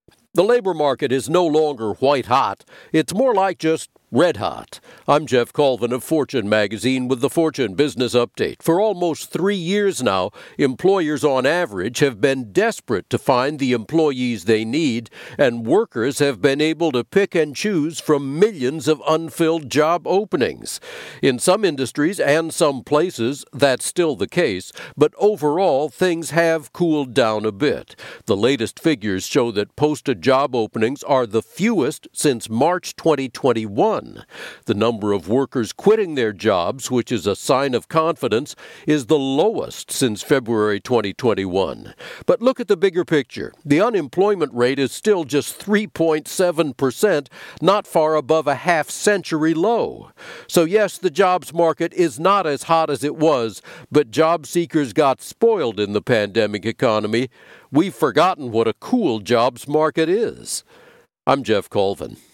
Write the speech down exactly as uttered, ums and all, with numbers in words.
The labor market is no longer white hot. It's more like just red hot. I'm Jeff Colvin of Fortune Magazine with the Fortune Business Update. For almost three years now, employers on average have been desperate to find the employees they need, and workers have been able to pick and choose from millions of unfilled job openings. In some industries and some places, that's still the case, but overall, things have cooled down a bit. The latest figures show that posted job openings are the fewest since March twenty twenty-one. The number of workers quitting their jobs, which is a sign of confidence, is the lowest since February twenty twenty-one. But look at the bigger picture. The unemployment rate is still just three point seven percent, not far above a half-century low. So yes, the jobs market is not as hot as it was, but job seekers got spoiled in the pandemic economy. We've forgotten what a cool jobs market is. I'm Jeff Colvin.